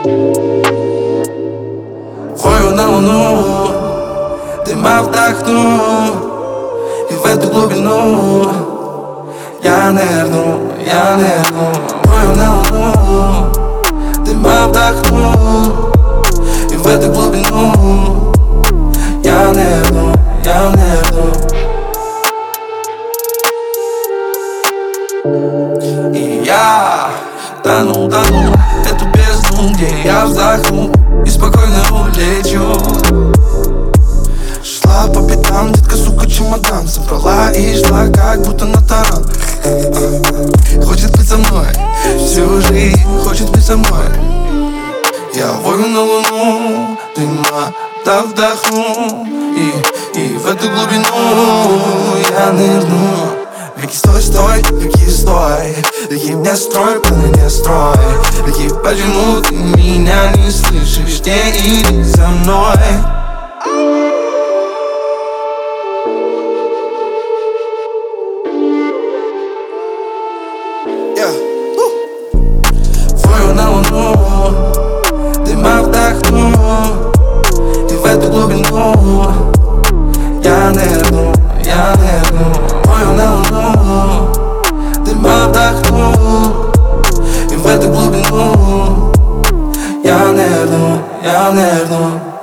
Вою на луну, дыма вдохну, и в эту глубину я нырну. Вою на луну, дыма вдохну, и в эту глубину я нырну. И я тону эту бездну, где я вздохну и спокойно улечу. Шла по пятам, детка, сука, чемодан собрала и шла, как будто на таран. Хочет быть со мной всю жизнь, хочет быть со мной. Я вою на луну, дыма да вдохну, и в эту глубину я нырну. Веки, стой, веки, стой, веки, не строй, планы не строй. Веки, почему ты меня не слышишь, не иди за мной. Вою на луну, дыма вдохну, и в эту глубину я нырну. Вою на луну, дыма вдохну, и в эту глубину я нырну.